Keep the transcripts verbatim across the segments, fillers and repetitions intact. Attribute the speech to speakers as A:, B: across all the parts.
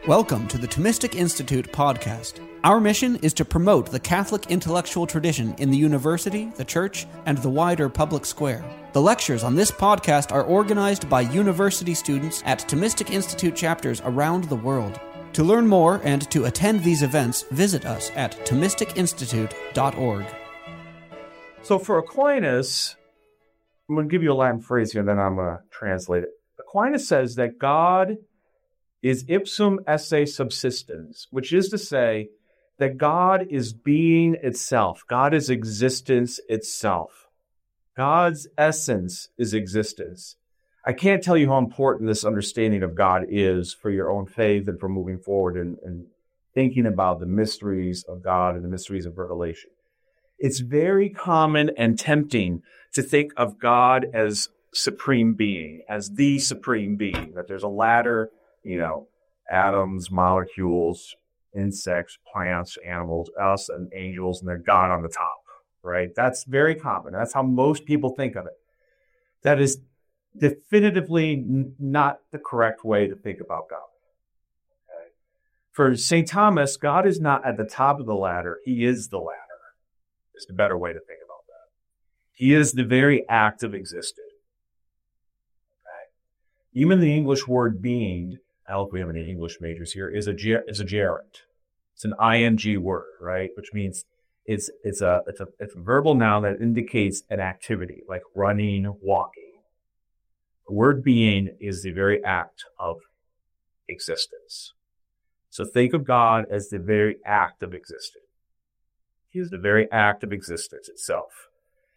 A: Welcome to the Thomistic Institute podcast. Our mission is to promote the Catholic intellectual tradition in the university, the church, and the wider public square. The lectures on this podcast are organized by university students at Thomistic Institute chapters around the world. To learn more and to attend these events, visit us at thomistic institute dot org.
B: So for Aquinas, I'm going to give you a Latin phrase here, and then I'm going to translate it. Aquinas says that God is ipsum esse subsistens, which is to say that God is being itself. God is existence itself. God's essence is existence. I can't tell you how important this understanding of God is for your own faith and for moving forward and, and thinking about the mysteries of God and the mysteries of revelation. It's very common and tempting to think of God as supreme being, as the supreme being, that there's a ladder, you know, atoms, molecules, insects, plants, animals, us, and angels, and they're God on the top, right? That's very common. That's how most people think of it. That is definitively n- not the correct way to think about God. Okay? For Saint Thomas, God is not at the top of the ladder. He is the ladder. It's the better way to think about that. He is the very act of existing. Okay? Even the English word being, I hope we have any English majors here, is a ger- is a gerund. It's an ing word, right? Which means it's it's a it's a it's a verbal noun that indicates an activity, like running, walking. The word being is the very act of existence. So think of God as the very act of existing. He is the very act of existence itself.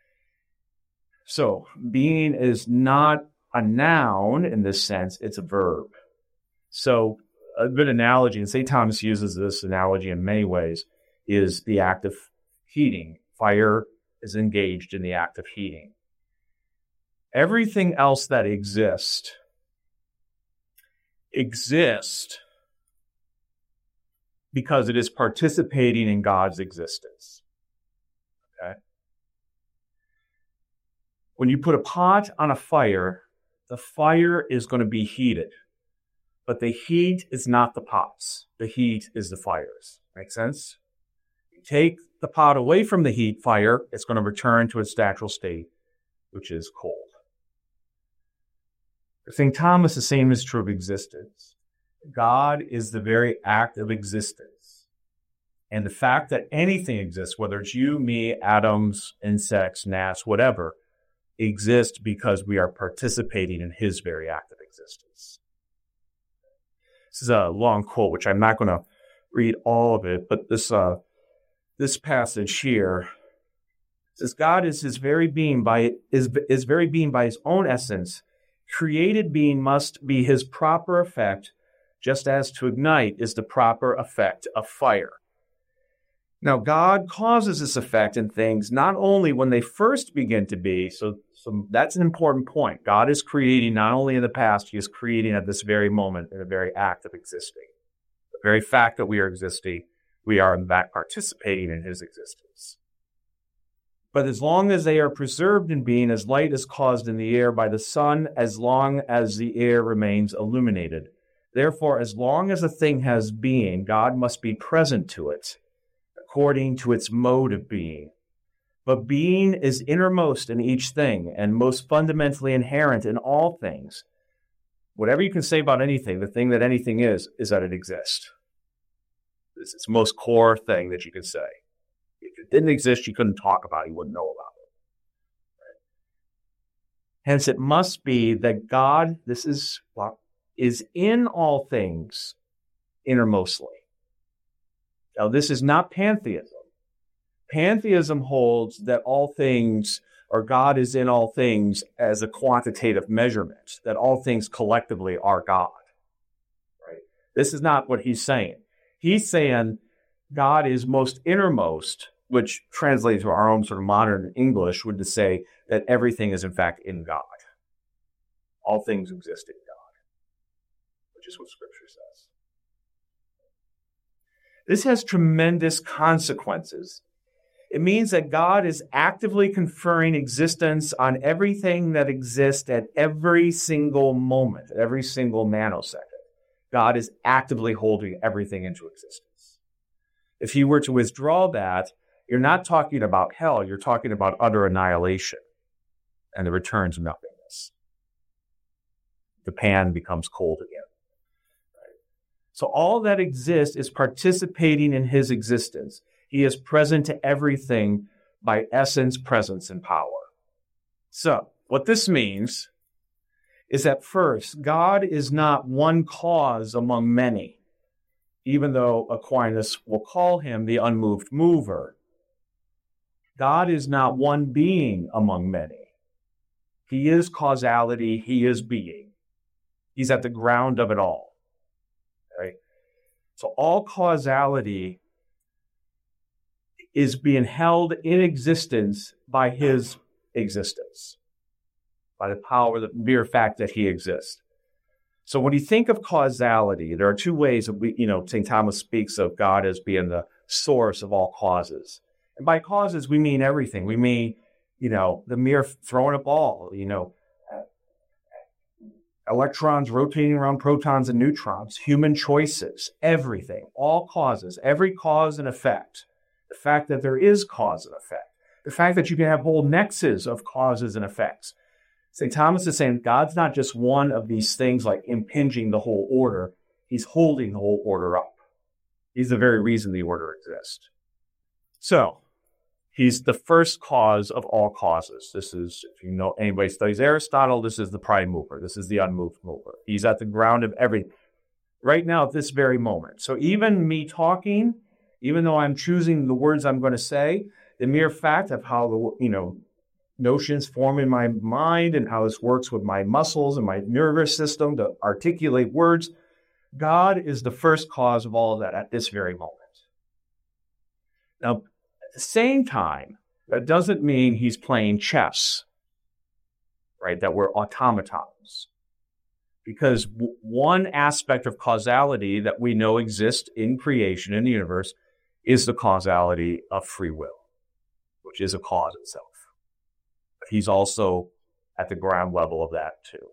B: So being is not a noun in this sense, it's a verb. So a good analogy, and Saint Thomas uses this analogy in many ways, is the act of heating. Fire is engaged in the act of heating. Everything else that exists, exists because it is participating in God's existence. Okay? When you put a pot on a fire, the fire is going to be heated. But the heat is not the pots. The heat is the fires. Make sense? You take the pot away from the heat fire, it's going to return to its natural state, which is cold. For Saint Thomas, the same is true of existence. God is the very act of existence. And the fact that anything exists, whether it's you, me, atoms, insects, gnats, whatever, exists because we are participating in his very act of existence. This is a long quote, which I'm not going to read all of it, but this uh, this passage here says, God is his very being by is is very being by his own essence. Created being must be his proper effect, just as to ignite is the proper effect of fire. Now, God causes this effect in things not only when they first begin to be, so, so that's an important point. God is creating not only in the past, he is creating at this very moment in the very act of existing. The very fact that we are existing, we are in fact participating in his existence. But as long as they are preserved in being, as light is caused in the air by the sun, as long as the air remains illuminated. Therefore, as long as a thing has being, God must be present to it, according to its mode of being. But being is innermost in each thing and most fundamentally inherent in all things. Whatever you can say about anything, the thing that anything is, is that it exists. It's its most core thing that you can say. If it didn't exist, you couldn't talk about it, you wouldn't know about it. Right? Hence, it must be that God, this is, well, is in all things innermostly. Now, this is not pantheism. Pantheism holds that all things, or God is in all things as a quantitative measurement, that all things collectively are God. Right? This is not what he's saying. He's saying God is most innermost, which translates to our own sort of modern English, would to say that everything is in fact in God. All things exist in God, which is what Scripture says. This has tremendous consequences. It means that God is actively conferring existence on everything that exists at every single moment, at every single nanosecond. God is actively holding everything into existence. If he were to withdraw that, you're not talking about hell, you're talking about utter annihilation and the return to nothingness. The pan becomes cold again. Right? So all that exists is participating in his existence. He is present to everything by essence, presence, and power. So what this means is that first, God is not one cause among many, even though Aquinas will call him the unmoved mover. God is not one being among many. He is causality, he is being. He's at the ground of it all. Right? So all causality is being held in existence by his existence, by the power, the mere fact that he exists. So when you think of causality, there are two ways that we, you know, Saint Thomas speaks of God as being the source of all causes. And by causes, we mean everything. We mean, you know, the mere throwing a ball, you know, electrons rotating around protons and neutrons, human choices, everything, all causes, every cause and effect. The fact that there is cause and effect. The fact that you can have whole nexus of causes and effects. Saint Thomas is saying God's not just one of these things like impinging the whole order. He's holding the whole order up. He's the very reason the order exists. So, he's the first cause of all causes. This is, if you know anybody studies Aristotle, this is the prime mover. This is the unmoved mover. He's at the ground of everything. Right now, at this very moment. So even me talking, even though I'm choosing the words I'm going to say, the mere fact of how the, you know, notions form in my mind and how this works with my muscles and my nervous system to articulate words, God is the first cause of all of that at this very moment. Now, at the same time, that doesn't mean he's playing chess, right? That we're automatons. Because w- one aspect of causality that we know exists in creation, in the universe, is the causality of free will, which is a cause itself. But he's also at the ground level of that too.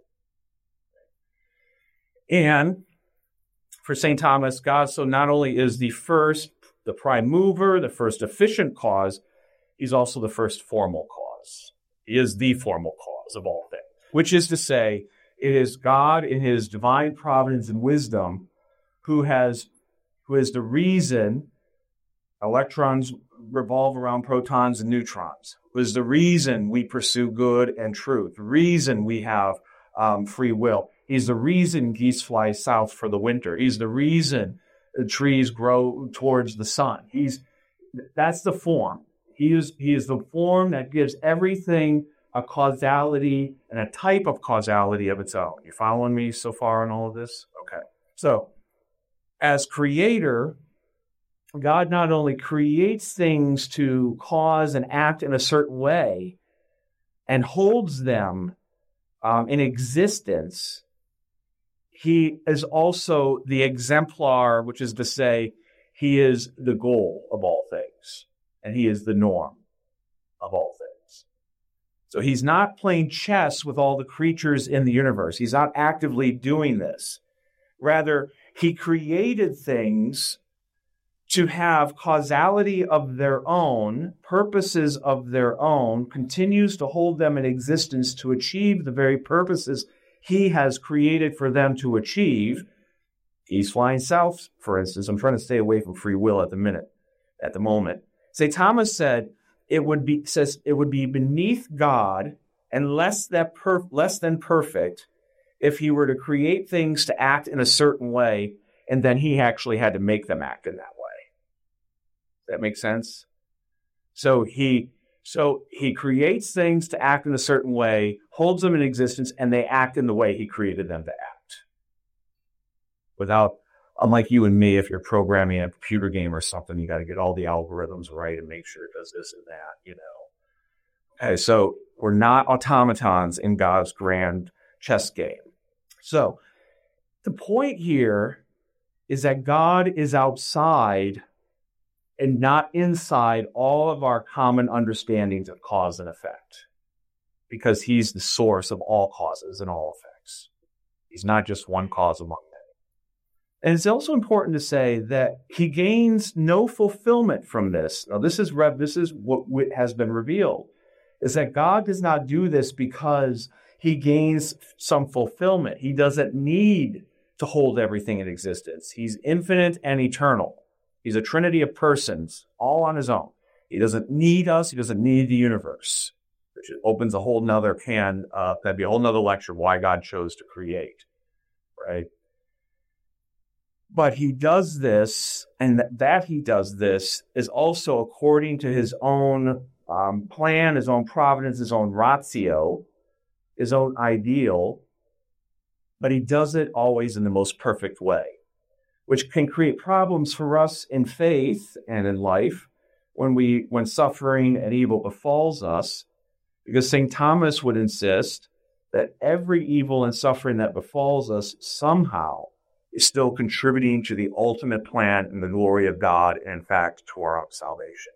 B: And for Saint Thomas, God so not only is the first, the prime mover, the first efficient cause, he's also the first formal cause. He is the formal cause of all things, which is to say, it is God in his divine providence and wisdom who has, who is the reason electrons revolve around protons and neutrons, who is the reason we pursue good and truth, the reason we have um, free will. He's the reason geese fly south for the winter. He's the reason the trees grow towards the sun. He's, that's the form. He is, he is the form that gives everything a causality and a type of causality of its own. You following me so far on all of this? Okay. So, as creator, God not only creates things to cause and act in a certain way and holds them um, in existence, he is also the exemplar, which is to say, he is the goal of all things, and he is the norm of all things. So he's not playing chess with all the creatures in the universe. He's not actively doing this. Rather, he created things to have causality of their own, purposes of their own, continues to hold them in existence to achieve the very purposes he has created for them to achieve. He's flying south, for instance. I'm trying to stay away from free will at the minute, at the moment. Saint Thomas said, It would be says it would be beneath God and less than per, less than perfect if he were to create things to act in a certain way, and then he actually had to make them act in that way. Does that make sense? So he so he creates things to act in a certain way, holds them in existence, and they act in the way he created them to act. Without, unlike you and me, if you're programming a computer game or something, you got to get all the algorithms right and make sure it does this and that, you know. Okay, so we're not automatons in God's grand chess game. So the point here is that God is outside and not inside all of our common understandings of cause and effect, because he's the source of all causes and all effects. He's not just one cause among many. And it's also important to say that he gains no fulfillment from this. Now, this is rev- this is what what has been revealed, is that God does not do this because he gains some fulfillment. He doesn't need to hold everything in existence. He's infinite and eternal. He's a trinity of persons, all on his own. He doesn't need us. He doesn't need the universe, which opens a whole nother can, uh, that'd be a whole nother lecture, why God chose to create, right? But he does this, and th- that he does this is also according to his own um, plan, his own providence, his own ratio, his own ideal, but he does it always in the most perfect way, which can create problems for us in faith and in life when we when suffering and evil befalls us, because Saint Thomas would insist that every evil and suffering that befalls us somehow is still contributing to the ultimate plan and the glory of God, and in fact, to our salvation.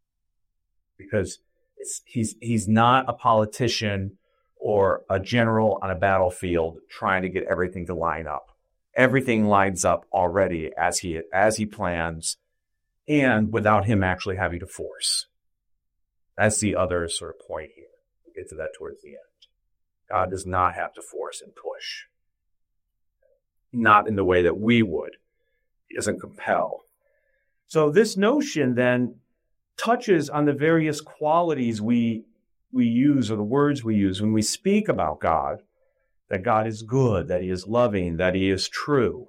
B: Because it's, he's he's not a politician or a general on a battlefield trying to get everything to line up. Everything lines up already as he as he plans, and without him actually having to force. That's the other sort of point here. We'll get to that towards the end. God does not have to force and push. Not in the way that we would. He doesn't compel. So this notion then touches on the various qualities we we use, or the words we use when we speak about God, that God is good, that he is loving, that he is true.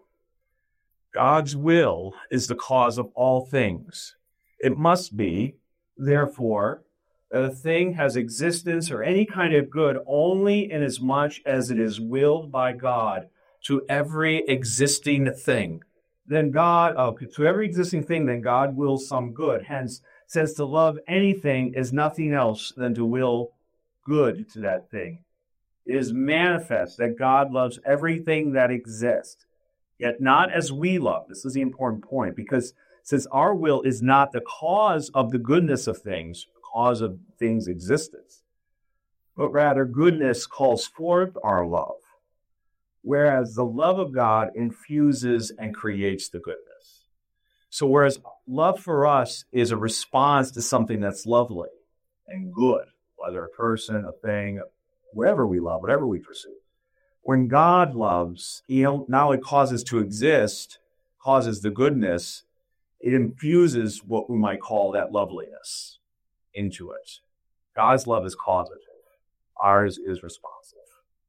B: God's will is the cause of all things. It must be, therefore, that a thing has existence or any kind of good only inasmuch as it is willed by God to every existing thing. Then God, oh, to every existing thing, then God wills some good. Hence, since to love anything is nothing else than to will good to that thing, it is manifest that God loves everything that exists, yet not as we love. This is the important point, because since our will is not the cause of the goodness of things, the cause of things' existence, but rather goodness calls forth our love, whereas the love of God infuses and creates the goodness. So whereas love for us is a response to something that's lovely and good, whether a person, a thing, whatever we love, whatever we pursue, when God loves, he not only causes to exist, causes the goodness, it infuses what we might call that loveliness into it. God's love is causative. Ours is responsive.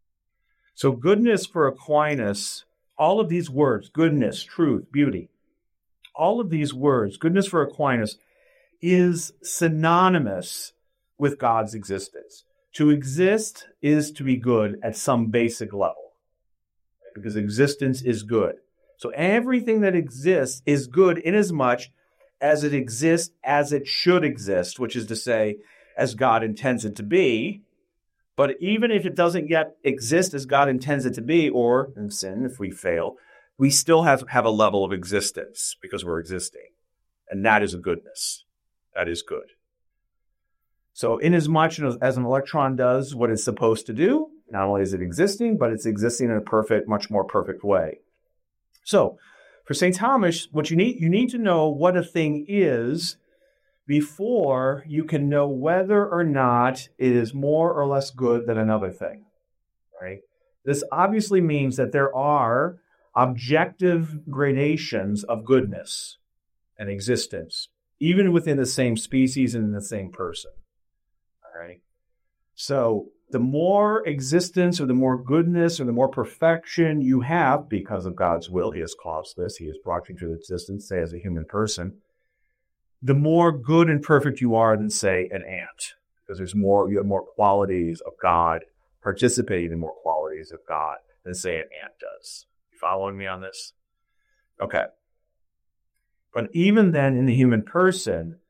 B: So goodness for Aquinas, all of these words, goodness, truth, beauty, all of these words, goodness for Aquinas, is synonymous with God's existence. To exist is to be good at some basic level, because existence is good. So everything that exists is good inasmuch as it exists as it should exist, which is to say, as God intends it to be. But even if it doesn't yet exist as God intends it to be, or in sin, if we fail, we still have, have a level of existence because we're existing. And that is a goodness. That is good. So inasmuch as an electron does what it's supposed to do, not only is it existing, but it's existing in a perfect, much more perfect way. So for Saint Thomas, what you need, you need to know what a thing is before you can know whether or not it is more or less good than another thing, right? This obviously means that there are objective gradations of goodness and existence, even within the same species and in the same person, all right? So the more existence or the more goodness or the more perfection you have because of God's will, he has caused this, he has brought you to existence, say, as a human person, the more good and perfect you are than, say, an ant, because there's more, you have more qualities of God, participating in more qualities of God than, say, an ant does. You following me on this? Okay. But even then, in the human person,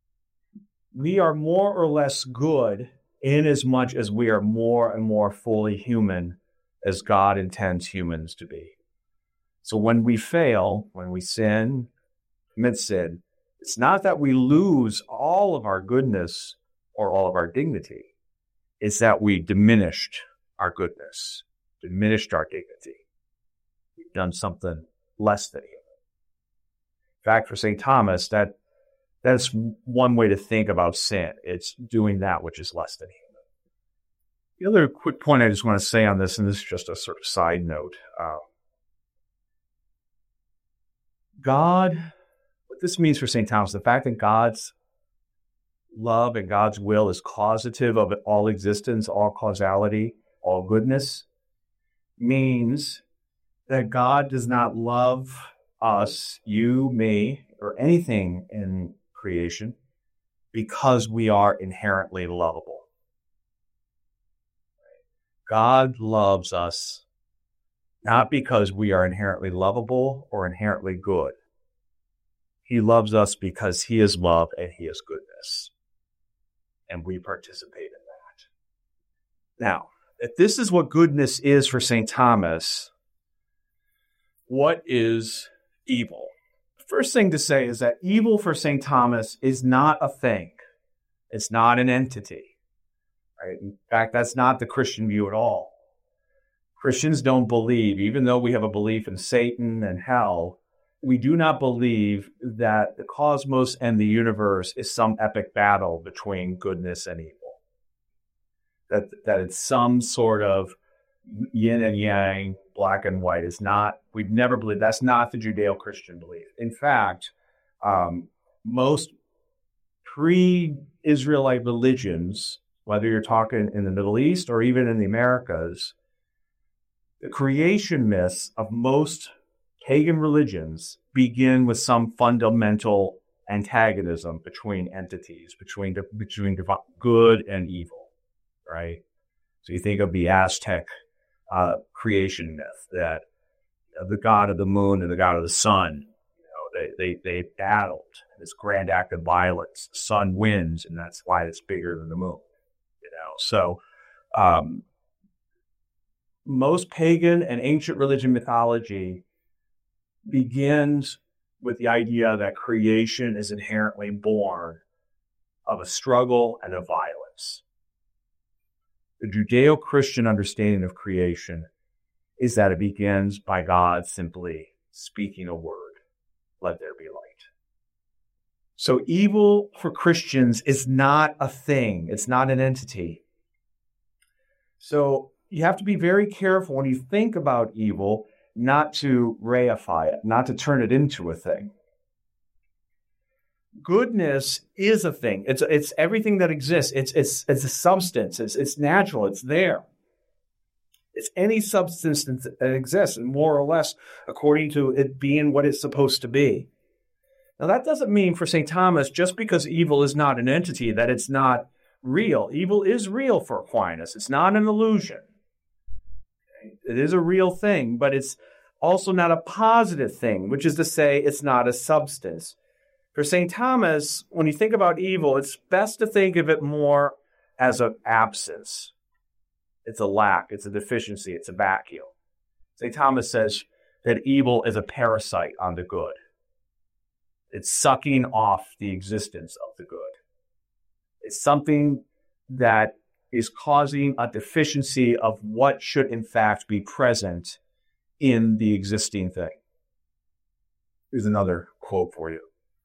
B: we are more or less good in as much as we are more and more fully human as God intends humans to be. So when we fail, when we sin, commit sin, it's not that we lose all of our goodness or all of our dignity. It's that we diminished our goodness, diminished our dignity. We've done something less than human. In fact, for Saint Thomas, that that's one way to think about sin. It's doing that which is less than human. The other quick point I just want to say on this, and this is just a sort of side note, uh, God, what this means for Saint Thomas, the fact that God's love and God's will is causative of all existence, all causality, all goodness, means that God does not love us, you, me, or anything in creation because we are inherently lovable. God loves us not because we are inherently lovable or inherently good. He loves us because he is love and he is goodness. And we participate in that. Now, if this is what goodness is for Saint Thomas, what is evil? The first thing to say is that evil for Saint Thomas is not a thing. It's not an entity. Right? In fact, that's not the Christian view at all. Christians don't believe, even though we have a belief in Satan and hell, we do not believe that the cosmos and the universe is some epic battle between goodness and evil. That, that it's some sort of yin and yang, black and white. Is not, we've never believed, that's not the Judeo-Christian belief. In fact, um, most pre-Israelite religions, whether you're talking in the Middle East or even in the Americas, the creation myths of most pagan religions begin with some fundamental antagonism between entities, between between good and evil, right? So you think of the Aztec uh, creation myth that uh, the god of the moon and the god of the sun, you know, they, they, they battled this grand act of violence. The sun wins, and that's why it's bigger than the moon. You know, so um, most pagan and ancient religion mythology begins with the idea that creation is inherently born of a struggle and of violence. The Judeo-Christian understanding of creation is that it begins by God simply speaking a word, let there be light. So evil for Christians is not a thing. It's not an entity. So you have to be very careful when you think about evil not to reify it, not to turn it into a thing. Goodness is a thing. It's it's everything that exists. It's it's it's a substance. It's it's natural. It's there. It's any substance that exists, and more or less according to it being what it's supposed to be. Now that doesn't mean for Saint Thomas, just because evil is not an entity, that it's not real. Evil is real for Aquinas. It's not an illusion. It is a real thing, but it's also not a positive thing, which is to say it's not a substance. For Saint Thomas, when you think about evil, it's best to think of it more as an absence. It's a lack, it's a deficiency, it's a vacuum. Saint Thomas says that evil is a parasite on the good. It's sucking off the existence of the good. It's something that is causing a deficiency of what should in fact be present in the existing thing. Here's another quote for you.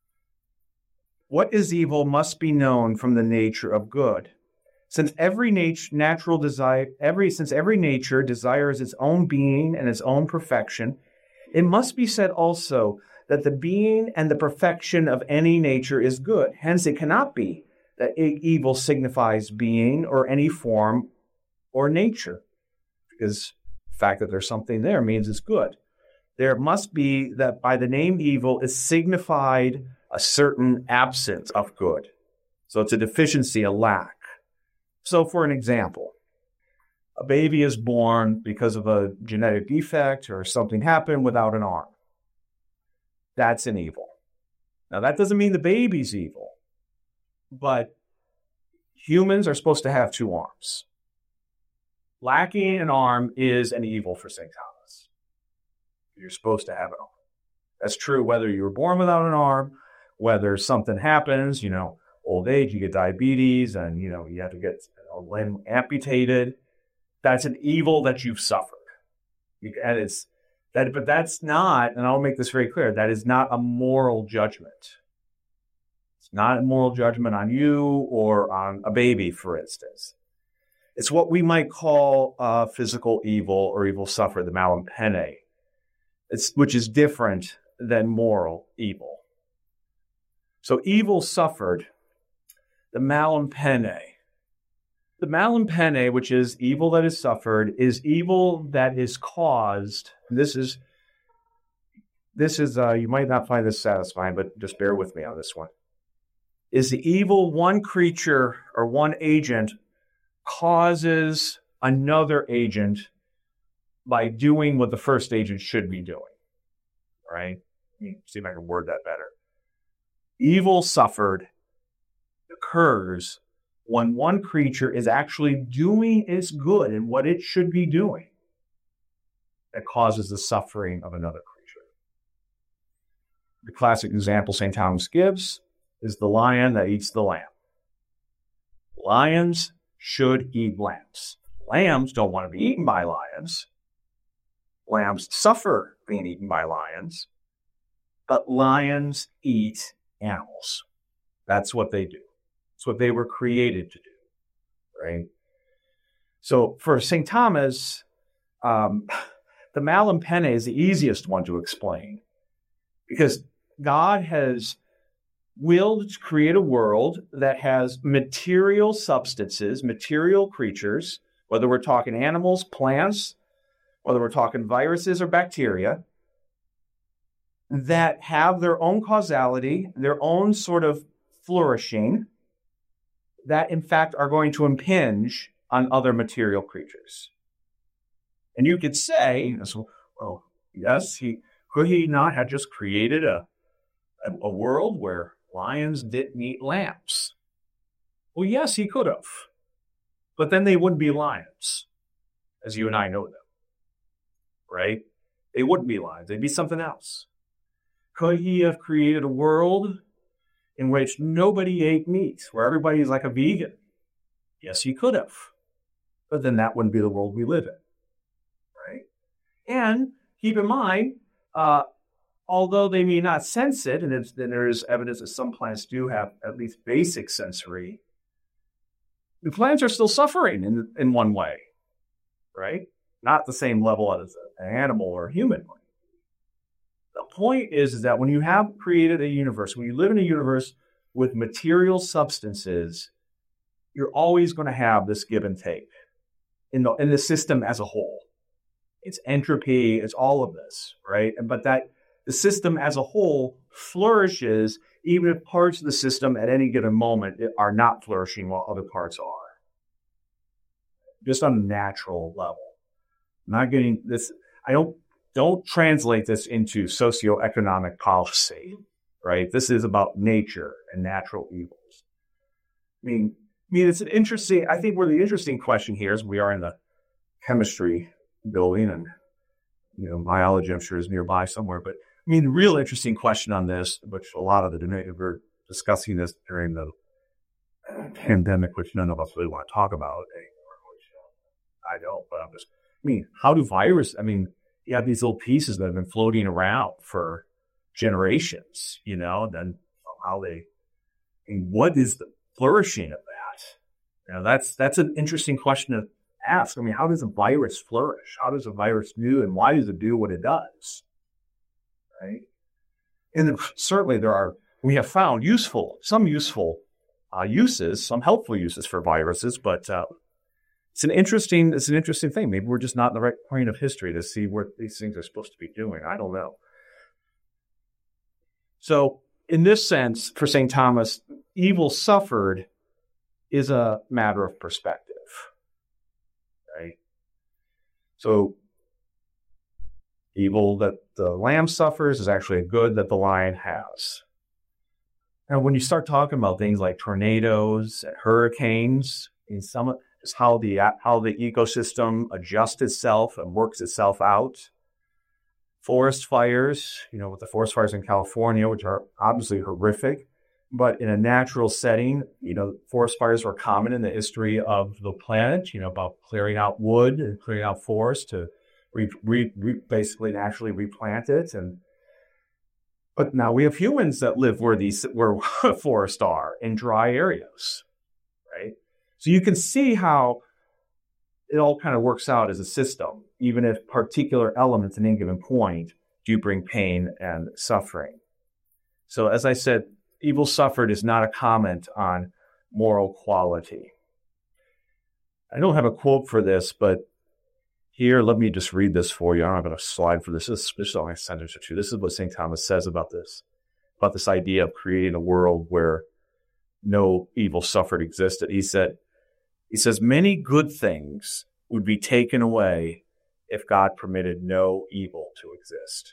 B: What is evil must be known from the nature of good. Since every nat- natural desire, every since every nature desires its own being and its own perfection, it must be said also that the being and the perfection of any nature is good. Hence, it cannot be that evil signifies being or any form or nature, because the fact that there's something there means it's good. There must be that by the name evil is signified a certain absence of good. So it's a deficiency, a lack. So for an example, a baby is born because of a genetic defect or something happened without an arm. That's an evil. Now that doesn't mean the baby's evil, but humans are supposed to have two arms. Lacking an arm is an evil for Saint Thomas. You're supposed to have an arm. That's true whether you were born without an arm, whether something happens, you know, old age, you get diabetes, and, you know, you have to get a limb amputated. That's an evil that you've suffered. You, and it's That, but that's not, and I'll make this very clear, that is not a moral judgment. It's not a moral judgment on you or on a baby, for instance. It's what we might call uh, physical evil or evil suffered, the malum pene, it's, which is different than moral evil. So evil suffered, the malum pene. The malum pene, which is evil that is suffered, is evil that is caused. This is, this is uh, you might not find this satisfying, but just bear with me on this one. Is the evil one creature or one agent causes another agent by doing what the first agent should be doing, right? Let me see if I can word that better. Evil suffered occurs when one creature is actually doing its good and what it should be doing that causes the suffering of another creature. The classic example Saint Thomas gives is the lion that eats the lamb. Lions should eat lambs. Lambs don't want to be eaten by lions. Lambs suffer being eaten by lions, but lions eat animals. That's what they do. It's what they were created to do, right? So for Saint Thomas, um, the malum pene is the easiest one to explain because God has willed to create a world that has material substances, material creatures, whether we're talking animals, plants, whether we're talking viruses or bacteria, that have their own causality, their own sort of flourishing, that in fact are going to impinge on other material creatures. And you could say, well, yes, he could he not have just created a, a, a world where lions didn't eat lambs? Well, yes, he could have. But then they wouldn't be lions, as you and I know them, right? They wouldn't be lions. They'd be something else. Could he have created a world in which nobody ate meat, where everybody's like a vegan? Yes, he could have. But then that wouldn't be the world we live in, right? And keep in mind, uh, although they may not sense it, and then there is evidence that some plants do have at least basic sensory, the plants are still suffering in, in one way, right? Not the same level as an animal or a human. The point is, is that when you have created a universe, when you live in a universe with material substances, you're always going to have this give and take in the in the system as a whole. It's entropy, it's all of this, right? But that the system as a whole flourishes even if parts of the system at any given moment are not flourishing while other parts are. Just on a natural level. I'm not getting this, I don't Don't translate this into socioeconomic policy, right? This is about nature and natural evils. I mean, I mean, it's an interesting, I think where the interesting question here is we are in the chemistry building and, you know, biology, I'm sure, is nearby somewhere. But I mean, the real interesting question on this, which a lot of the, we're discussing this during the pandemic, which none of us really want to talk about anymore, which I don't, but I'm just, I mean, how do viruses, I mean, you have these little pieces that have been floating around for generations, you know, and then how they, I mean, what is the flourishing of that? You know, that's, that's an interesting question to ask. I mean, how does a virus flourish? How does a virus do, and why does it do what it does? Right? And then certainly there are, we have found useful, some useful uh, uses, some helpful uses for viruses, but uh, It's an interesting, it's an interesting thing. Maybe we're just not in the right point of history to see what these things are supposed to be doing. I don't know. So in this sense, for Saint Thomas, evil suffered is a matter of perspective, right? So evil that the lamb suffers is actually a good that the lion has. Now, when you start talking about things like tornadoes and hurricanes, in some is how the how the ecosystem adjusts itself and works itself out. Forest fires, you know, with the forest fires in California, which are obviously horrific, but in a natural setting, you know, forest fires were common in the history of the planet, you know, about clearing out wood and clearing out forests to We, we, we basically naturally replant it. And but now we have humans that live where these where forests are in dry areas, right? So you can see how it all kind of works out as a system, even if particular elements at any given point do bring pain and suffering. So as I said, evil suffered is not a comment on moral quality. I don't have a quote for this, but here, let me just read this for you. I don't have a slide for this. This is only a sentence or two. This is what Saint Thomas says about this, about this idea of creating a world where no evil suffered existed. He said, he says, many good things would be taken away if God permitted no evil to exist.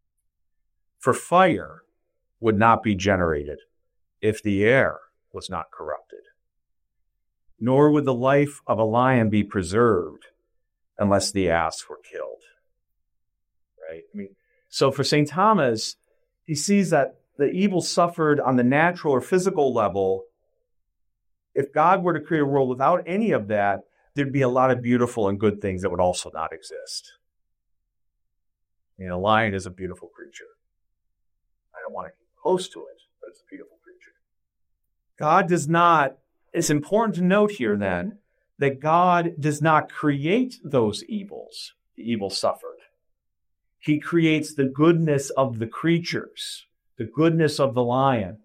B: For fire would not be generated if the air was not corrupted, nor would the life of a lion be preserved unless the ass were killed. Right? I mean, so for Saint Thomas, he sees that the evil suffered on the natural or physical level. If God were to create a world without any of that, there'd be a lot of beautiful and good things that would also not exist. You know, a lion is a beautiful creature. I don't want to get close to it, but it's a beautiful creature. God does not, it's important to note here then, that God does not create those evils, the evil suffered. He creates the goodness of the creatures, the goodness of the lion,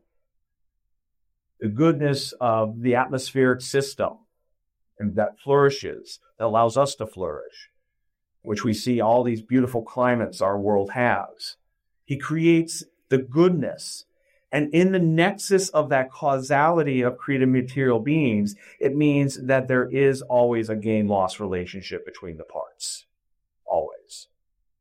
B: the goodness of the atmospheric system, and that flourishes, that allows us to flourish, which we see all these beautiful climates our world has. He creates the goodness. And in the nexus of that causality of created material beings, it means that there is always a gain-loss relationship between the parts. Always.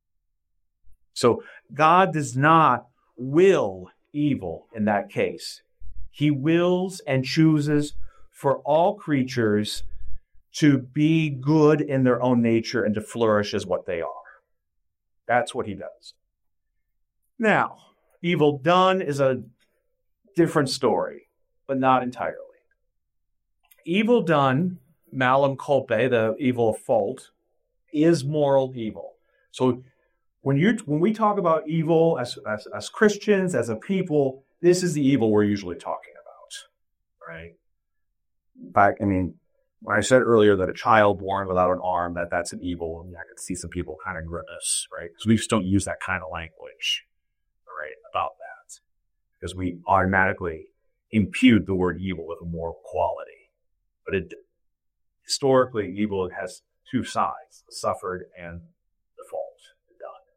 B: So God does not will evil in that case. He wills and chooses for all creatures to be good in their own nature and to flourish as what they are. That's what he does. Now, evil done is a different story, but not entirely. Evil done, malum culpe, the evil of fault, is moral evil. So when you when we talk about evil as, as as Christians, as a people, this is the evil we're usually talking about, right? In fact, I mean, when I said earlier that a child born without an arm, that that's an evil, I mean, I could see some people kind of grimace, right? Because we just don't use that kind of language, right, about that. Because we automatically impute the word evil with a moral quality. But it historically, evil has two sides, the suffered and the fault, the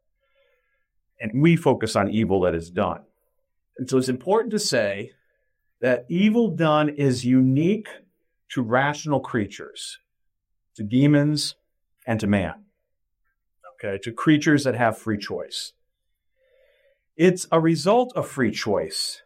B: done. And we focus on evil that is done. And so it's important to say that evil done is unique to rational creatures, to demons and to man, okay, to creatures that have free choice. It's a result of free choice.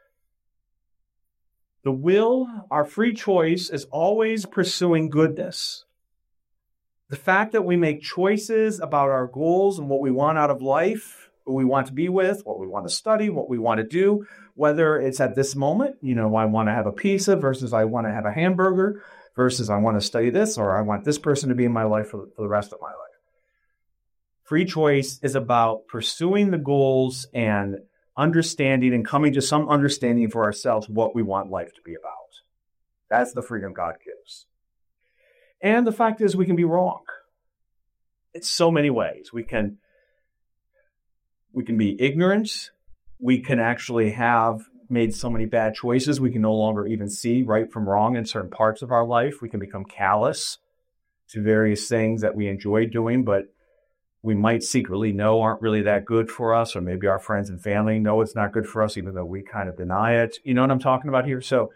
B: The will, our free choice, is always pursuing goodness. The fact that we make choices about our goals and what we want out of life, who we want to be with, what we want to study, what we want to do, whether it's at this moment, you know, I want to have a pizza versus I want to have a hamburger versus I want to study this or I want this person to be in my life for, for the rest of my life. Free choice is about pursuing the goals and understanding and coming to some understanding for ourselves what we want life to be about. That's the freedom God gives. And the fact is we can be wrong. In so many ways. We can, we can be ignorant. We can actually have made so many bad choices we can no longer even see right from wrong in certain parts of our life. We can become callous to various things that we enjoy doing, but we might secretly know aren't really that good for us, or maybe our friends and family know it's not good for us, even though we kind of deny it. You know what I'm talking about here? So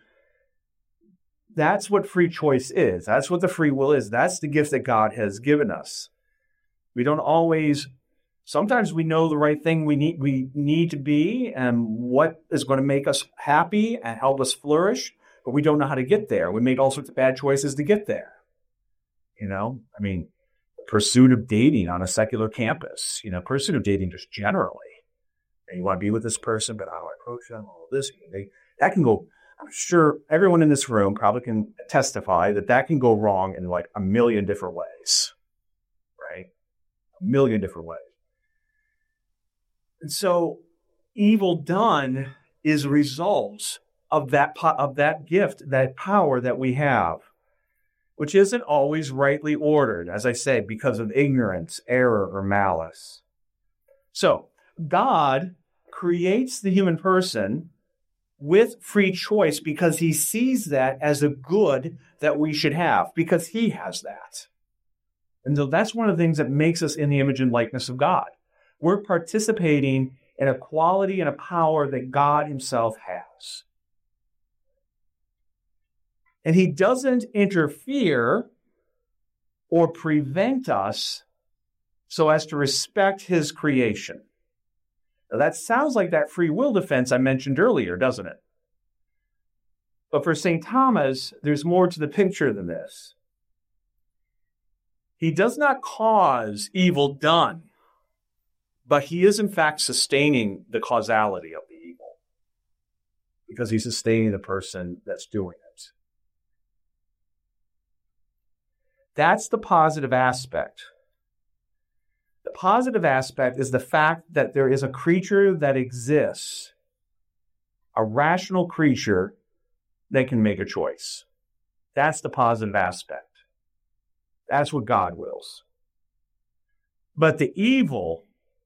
B: that's what free choice is. That's what the free will is. That's the gift that God has given us. We don't always, sometimes we know the right thing we need, we need to be and what is going to make us happy and help us flourish, but we don't know how to get there. We make all sorts of bad choices to get there. You know, I mean, pursuit of dating on a secular campus, you know, pursuit of dating just generally. And you want to be with this person, but how do I approach them? All of this, they, that can go, I'm sure everyone in this room probably can testify that that can go wrong in like a million different ways, right? a million different ways. And so evil done is a result of that, po- of that gift, that power that we have, which isn't always rightly ordered, as I say, because of ignorance, error, or malice. So God creates the human person with free choice because he sees that as a good that we should have, because he has that. And so that's one of the things that makes us in the image and likeness of God. We're participating in a quality and a power that God himself has. And he doesn't interfere or prevent us so as to respect his creation. Now, that sounds like that free will defense I mentioned earlier, doesn't it? But for Saint Thomas, there's more to the picture than this. He does not cause evil done, but he is in fact sustaining the causality of the evil because he's sustaining the person that's doing it. That's the positive aspect. The positive aspect is the fact that there is a creature that exists, a rational creature that can make a choice. That's the positive aspect. That's what God wills. But the evil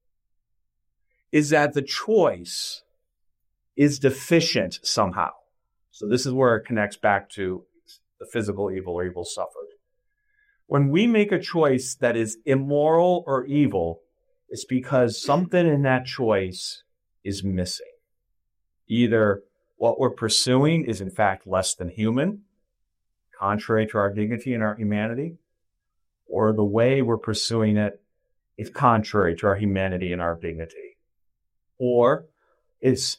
B: is that the choice is deficient somehow. So this is where it connects back to the physical evil or evil suffered. When we make a choice that is immoral or evil, it's because something in that choice is missing. Either what we're pursuing is in fact less than human, contrary to our dignity and our humanity, or the way we're pursuing it is contrary to our humanity and our dignity. Or it's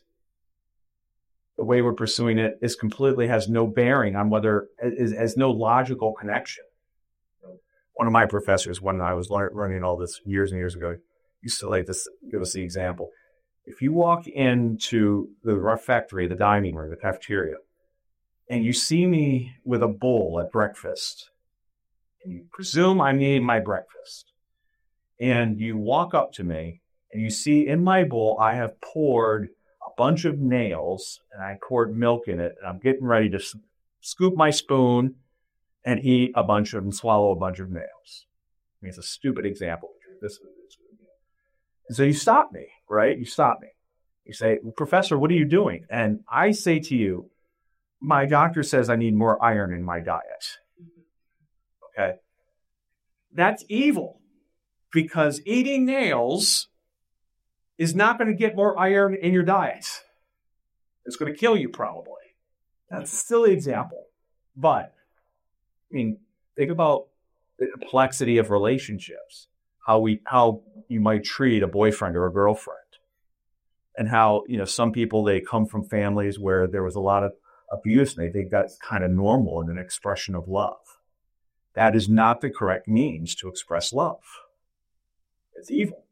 B: the way we're pursuing it is completely has no bearing on whether, is, has no logical connection. One of my professors, when I was learning all this years and years ago, used to like this, give us the example. If you walk into the refectory, the dining room, the cafeteria, and you see me with a bowl at breakfast, and you presume I'm eating my breakfast, and you walk up to me, and you see in my bowl I have poured a bunch of nails, and I poured milk in it, and I'm getting ready to s- scoop my spoon and eat a bunch of and swallow a bunch of nails. I mean, it's a stupid example. This is, and so you stop me, right? You stop me. You say, Professor, what are you doing? And I say to you, my doctor says I need more iron in my diet. Okay? That's evil, because eating nails is not going to get more iron in your diet. It's going to kill you probably. That's a silly example. But, I mean, think about the complexity of relationships, how we, how you might treat a boyfriend or a girlfriend, and how, you know, some people, they come from families where there was a lot of abuse, and they think that's kind of normal and an expression of love. That is not the correct means to express love. It's evil,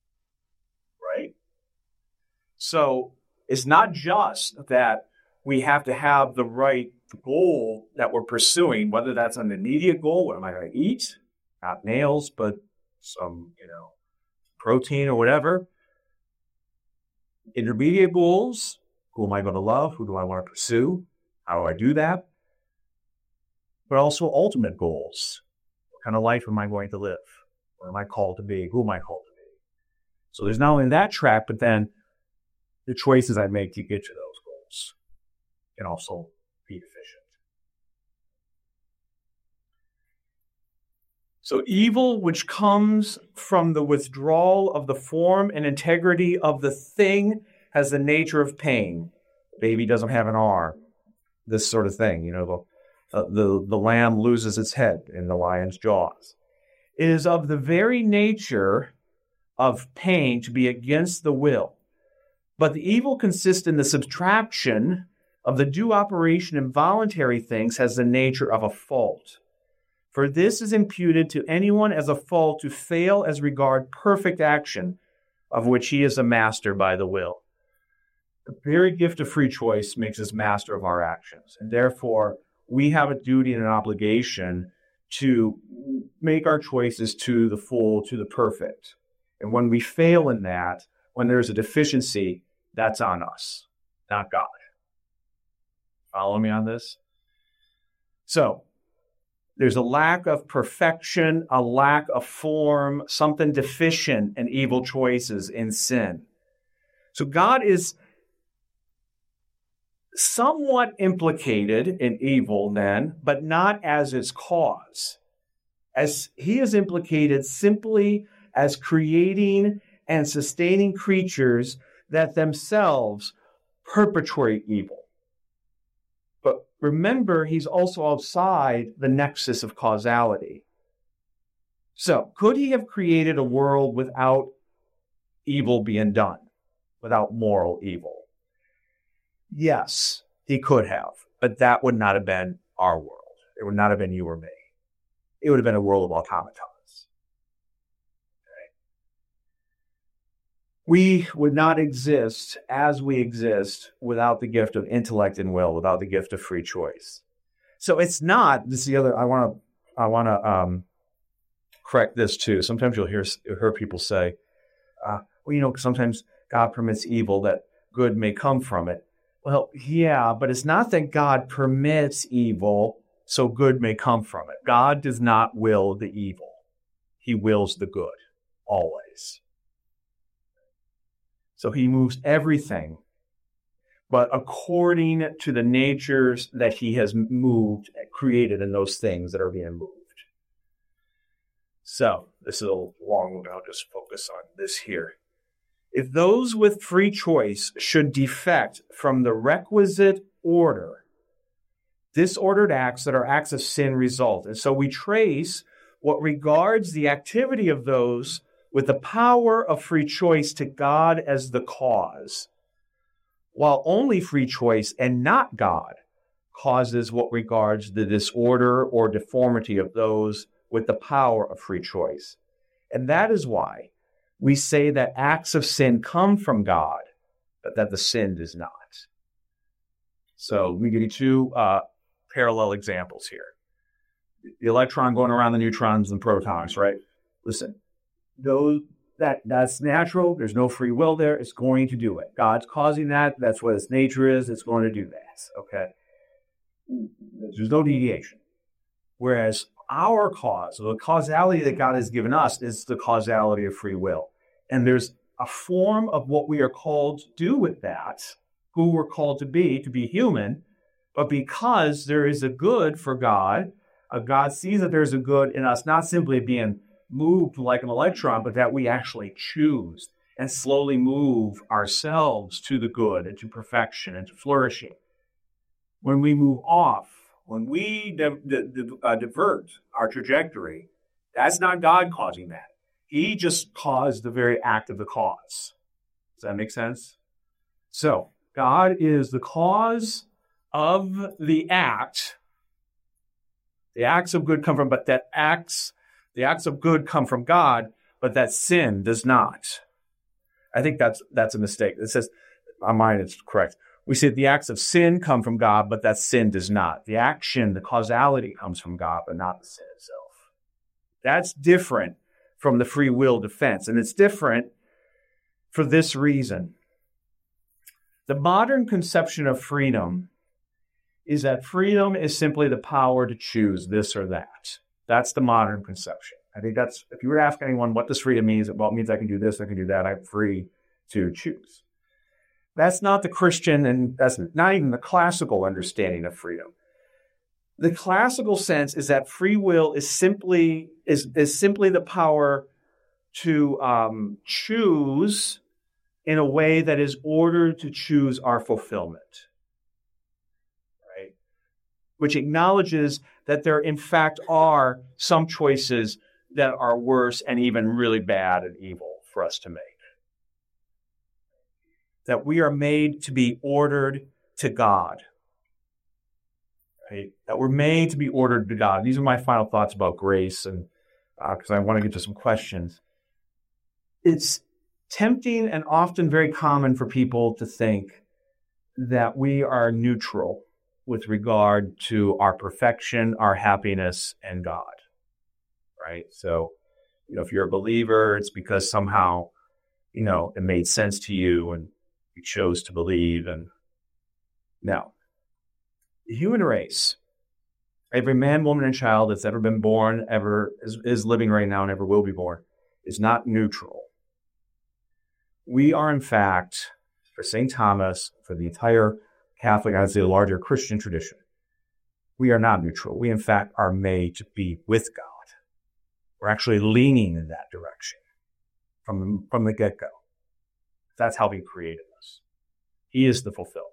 B: right? So it's not just that we have to have the right goal that we're pursuing, whether that's an immediate goal, what am I going to eat? Not nails, but some, you know, protein or whatever. Intermediate goals, who am I going to love? Who do I want to pursue? How do I do that? But also ultimate goals. What kind of life am I going to live? What am I called to be? Who am I called to be? So there's not only that track, but then the choices I make to get to those goals can also be efficient. So evil, which comes from the withdrawal of the form and integrity of the thing, has the nature of pain. Baby doesn't have an arm. This sort of thing, you know, the, uh, the, the lamb loses its head in the lion's jaws. It is of the very nature of pain to be against the will. But the evil consists in the subtraction of the due operation in voluntary things, has the nature of a fault. For this is imputed to anyone as a fault to fail as regard perfect action, of which he is a master by the will. The very gift of free choice makes us master of our actions, and therefore we have a duty and an obligation to make our choices to the full, to the perfect. And when we fail in that, when there's a deficiency, that's on us, not God. Follow me on this? So, there's a lack of perfection, a lack of form, something deficient in evil choices, in sin. So God is somewhat implicated in evil then, but not as its cause. As he is implicated simply as creating and sustaining creatures that themselves perpetrate evil. But remember, he's also outside the nexus of causality. So, could he have created a world without evil being done, without moral evil? Yes, he could have, but that would not have been our world. It would not have been you or me. It would have been a world of automatons. Okay. We would not exist as we exist without the gift of intellect and will, without the gift of free choice. So it's not, this is the other, I want to I want to um, correct this too. Sometimes you'll hear, hear people say, uh, well, you know, sometimes God permits evil that good may come from it. Well, yeah, but it's not that God permits evil so good may come from it. God does not will the evil. He wills the good, always. So he moves everything, but according to the natures that he has moved, created in those things that are being moved. So, this is a little long, I'll just focus on this here. If those with free choice should defect from the requisite order, disordered acts that are acts of sin result. And so we trace what regards the activity of those with the power of free choice to God as the cause, while only free choice and not God causes what regards the disorder or deformity of those with the power of free choice. And that is why we say that acts of sin come from God, but that the sin does not. So let me give you two uh, parallel examples here. The electron going around the neutrons and protons, right? Listen, those, that, that's natural. There's no free will there. It's going to do it. God's causing that. That's what its nature is. It's going to do that, okay? There's no deviation. Whereas our cause, the causality that God has given us, is the causality of free will. And there's a form of what we are called to do with that, who we're called to be, to be human, but because there is a good for God, uh, God sees that there's a good in us, not simply being moved like an electron, but that we actually choose and slowly move ourselves to the good and to perfection and to flourishing. When we move off, when we di- di- di- uh, divert our trajectory, that's not God causing that. He just caused the very act of the cause. Does that make sense? So, God is the cause of the act. The acts of good come from, but that acts, the acts of good come from God, but that sin does not. I think that's that's a mistake. It says, on mine it's correct. We say the acts of sin come from God, but that sin does not. The action, the causality comes from God, but not the sin itself. That's different from the free will defense. And it's different for this reason. The modern conception of freedom is that freedom is simply the power to choose this or that. That's the modern conception. I think that's, if you were to ask anyone what does freedom mean, well, it means I can do this, I can do that, I'm free to choose. That's not the Christian, and that's not even the classical understanding of freedom. The classical sense is that free will is simply is, is simply the power to um, choose in a way that is ordered to choose our fulfillment, right? Which acknowledges that there, in fact, are some choices that are worse and even really bad and evil for us to make. That we are made to be ordered to God. Right? That we're made to be ordered to God. These are my final thoughts about grace, and because uh, I want to get to some questions. It's tempting and often very common for people to think that we are neutral with regard to our perfection, our happiness, and God. right? So, you know, if you're a believer, it's because somehow, you know, it made sense to you and you chose to believe. And now, the human race, every man, woman, and child that's ever been born, ever is, is living right now and ever will be born, is not neutral. We are, in fact, for Saint Thomas, for the entire Catholic, I'd say the larger Christian tradition, we are not neutral. We, in fact, are made to be with God. We're actually leaning in that direction from, from the get-go. That's how he created us. He is the fulfillment.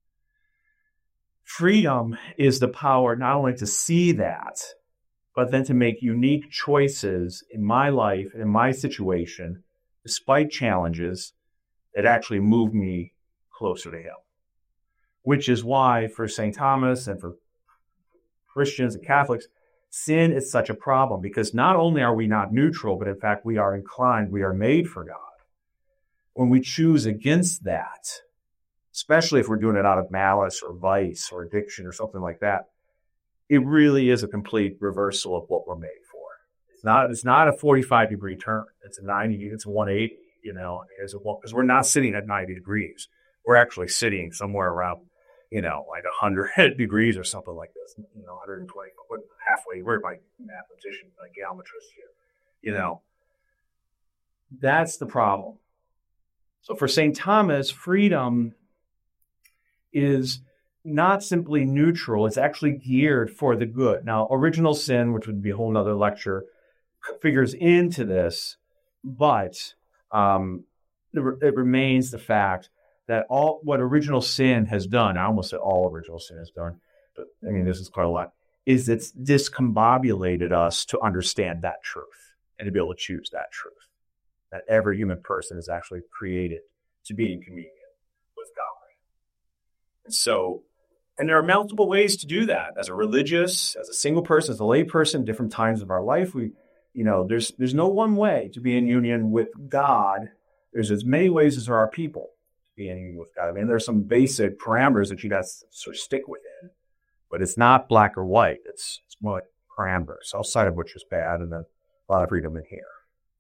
B: Freedom is the power not only to see that, but then to make unique choices in my life, in my situation, despite challenges that actually move me closer to him. Which is why for Saint Thomas and for Christians and Catholics, sin is such a problem, because not only are we not neutral, but in fact we are inclined, we are made for God. When we choose against that, especially if we're doing it out of malice or vice or addiction or something like that, it really is a complete reversal of what we're made for. It's not, it's not a forty-five degree turn. It's a ninety, it's a one eighty, you know, because we're not sitting at ninety degrees. We're actually sitting somewhere around, you know, like one hundred degrees or something like this, you know, one hundred twenty, halfway. We're like mathematician, like geometrist here, you know. That's the problem. So for Saint Thomas, freedom is not simply neutral, it's actually geared for the good. Now, original sin, which would be a whole nother lecture, figures into this, but um, it, it remains the fact that all what original sin has done, I almost said all original sin has done, but I mean, this is quite a lot, is it's discombobulated us to understand that truth and to be able to choose that truth, that every human person is actually created to be in communion with God. And so, and there are multiple ways to do that. As a religious, as a single person, as a lay person, different times of our life, we, you know, there's there's no one way to be in union with God. There's as many ways as there are people to be in union with God. I mean, there's some basic parameters that you got to sort of stick within, but it's not black or white. It's it's more like parameters, outside of which is bad, and then a lot of freedom in here.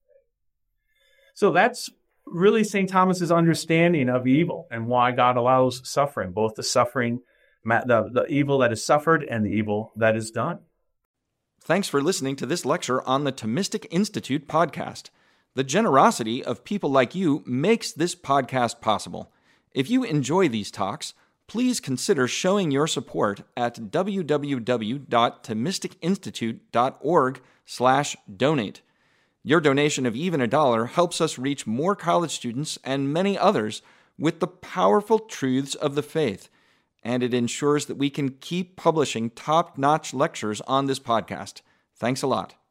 B: So that's really Saint Thomas's understanding of evil and why God allows suffering, both the suffering, the, the evil that is suffered and the evil that is done.
C: Thanks for listening to this lecture on the Thomistic Institute podcast. The generosity of people like you makes this podcast possible. If you enjoy these talks, please consider showing your support at w w w dot thomistic institute dot org slash donate. Your donation of even a dollar helps us reach more college students and many others with the powerful truths of the faith, and it ensures that we can keep publishing top-notch lectures on this podcast. Thanks a lot.